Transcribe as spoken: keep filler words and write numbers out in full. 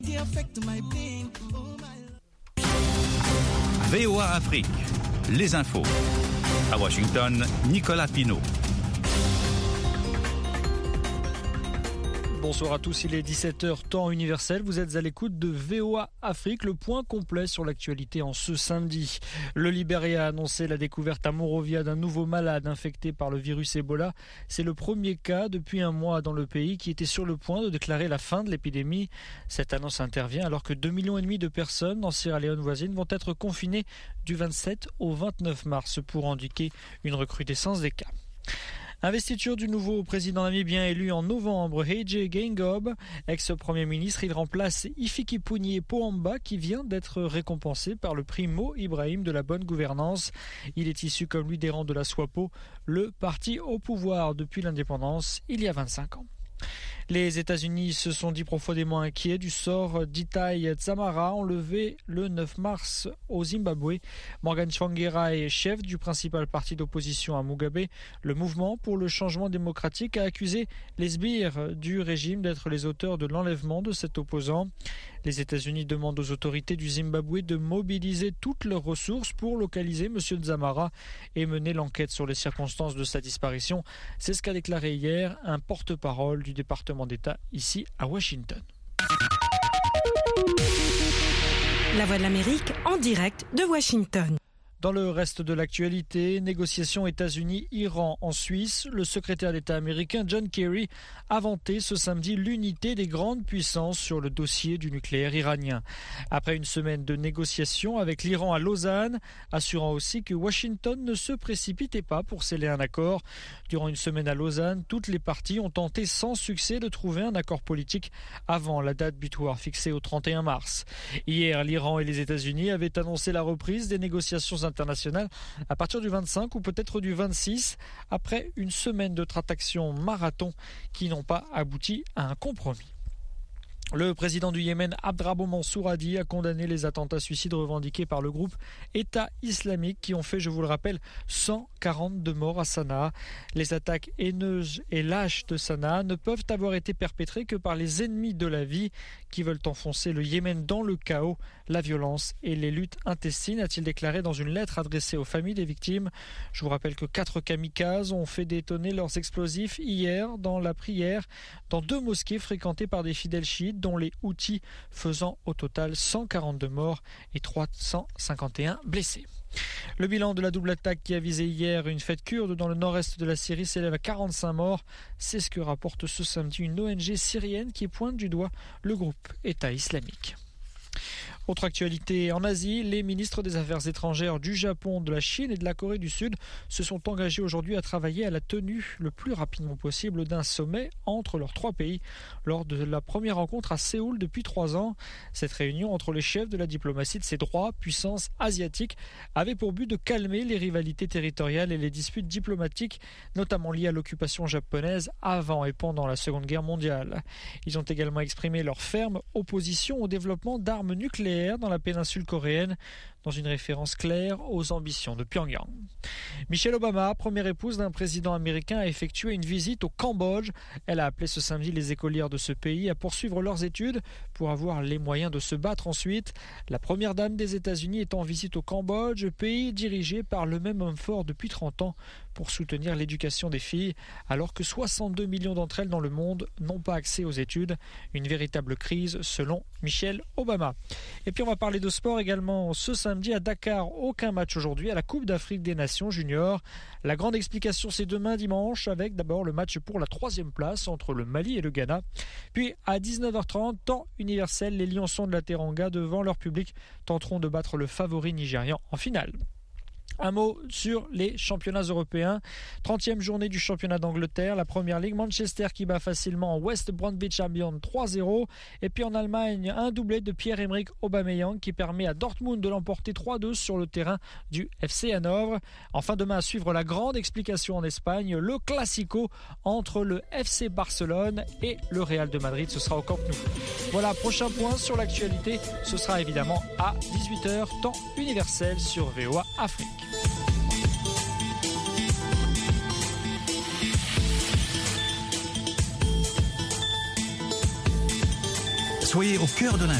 V O A Afrique, les infos. À Washington, Nicolas Pinault. Bonsoir à tous, il est dix-sept heures temps universel. Vous êtes à l'écoute de V O A Afrique, le point complet sur l'actualité en ce samedi. Le Libéria a annoncé la découverte à Monrovia d'un nouveau malade infecté par le virus Ebola. C'est le premier cas depuis un mois dans le pays qui était sur le point de déclarer la fin de l'épidémie. Cette annonce intervient alors que deux millions et demi de personnes dans Sierra Leone voisine vont être confinées du vingt-sept au vingt-neuf mars pour indiquer une recrudescence des cas. Investiture du nouveau président namibien élu en novembre, Hage Geingob. Ex-premier ministre, il remplace Hifikepunye Pohamba qui vient d'être récompensé par le prix Mo Ibrahim de la bonne gouvernance. Il est issu comme lui des rangs de la SWAPO, le parti au pouvoir depuis l'indépendance il y a vingt-cinq ans. Les États-Unis se sont dit profondément inquiets du sort d'Itai Dzamara, enlevé le neuf mars au Zimbabwe. Morgan Tsvangirai, chef du principal parti d'opposition à Mugabe, le mouvement pour le changement démocratique, a accusé les sbires du régime d'être les auteurs de l'enlèvement de cet opposant. Les États-Unis demandent aux autorités du Zimbabwe de mobiliser toutes leurs ressources pour localiser M. Dzamara et mener l'enquête sur les circonstances de sa disparition. C'est ce qu'a déclaré hier un porte-parole du département d'État ici à Washington. La Voix de l'Amérique en direct de Washington. Dans le reste de l'actualité, négociations États-Unis-Iran en Suisse, le secrétaire d'État américain John Kerry a vanté ce samedi l'unité des grandes puissances sur le dossier du nucléaire iranien. Après une semaine de négociations avec l'Iran à Lausanne, assurant aussi que Washington ne se précipitait pas pour sceller un accord. Durant une semaine à Lausanne, toutes les parties ont tenté sans succès de trouver un accord politique avant la date butoir fixée au trente et un mars. Hier, l'Iran et les États-Unis avaient annoncé la reprise des négociations internationale à partir du vingt-cinq ou peut-être du vingt-six, après une semaine de tractations marathon qui n'ont pas abouti à un compromis. Le président du Yémen, Abdrabbuh Mansour Hadi, a condamné les attentats suicides revendiqués par le groupe État islamique qui ont fait, je vous le rappelle, cent quarante-deux morts à Sanaa. Les attaques haineuses et lâches de Sanaa ne peuvent avoir été perpétrées que par les ennemis de la vie qui veulent enfoncer le Yémen dans le chaos, la violence et les luttes intestines, a-t-il déclaré dans une lettre adressée aux familles des victimes. Je vous rappelle que quatre kamikazes ont fait détonner leurs explosifs hier dans la prière dans deux mosquées fréquentées par des fidèles chiites, dont les Houthis, faisant au total cent quarante-deux morts et trois cent cinquante et un blessés. Le bilan de la double attaque qui a visé hier une fête kurde dans le nord-est de la Syrie s'élève à quarante-cinq morts. C'est ce que rapporte ce samedi une O N G syrienne qui pointe du doigt le groupe État islamique. Autre actualité en Asie, les ministres des Affaires étrangères du Japon, de la Chine et de la Corée du Sud se sont engagés aujourd'hui à travailler à la tenue le plus rapidement possible d'un sommet entre leurs trois pays lors de la première rencontre à Séoul depuis trois ans. Cette réunion entre les chefs de la diplomatie de ces trois puissances asiatiques avait pour but de calmer les rivalités territoriales et les disputes diplomatiques, notamment liées à l'occupation japonaise avant et pendant la Seconde Guerre mondiale. Ils ont également exprimé leur ferme opposition au développement d'armes nucléaires dans la péninsule coréenne, dans une référence claire aux ambitions de Pyongyang. Michelle Obama, première épouse d'un président américain, a effectué une visite au Cambodge. Elle a appelé ce samedi les écolières de ce pays à poursuivre leurs études pour avoir les moyens de se battre ensuite. La première dame des États-Unis est en visite au Cambodge, pays dirigé par le même homme fort depuis trente ans pour soutenir l'éducation des filles, alors que soixante-deux millions d'entre elles dans le monde n'ont pas accès aux études. Une véritable crise selon Michelle Obama. Et puis on va parler de sport également ce samedi à Dakar. Aucun match aujourd'hui à la Coupe d'Afrique des Nations juniors. La grande explication, c'est demain dimanche avec d'abord le match pour la troisième place entre le Mali et le Ghana. Puis à dix-neuf heures trente, temps universel, les Lionsons de la Teranga devant leur public tenteront de battre le favori nigérian en finale. Un mot sur les championnats européens. trentième journée du championnat d'Angleterre. La première ligue, Manchester qui bat facilement West Bromwich Albion trois zéro. Et puis en Allemagne, un doublé de Pierre-Emerick Aubameyang qui permet à Dortmund de l'emporter trois deux sur le terrain du F C Hanovre. Enfin demain à suivre la grande explication en Espagne, le Classico entre le F C Barcelone et le Real de Madrid. Ce sera au Camp Nou. Voilà, prochain point sur l'actualité. Ce sera évidemment à dix-huit heures, temps universel sur V O A Afrique. Soyez au cœur de l'info.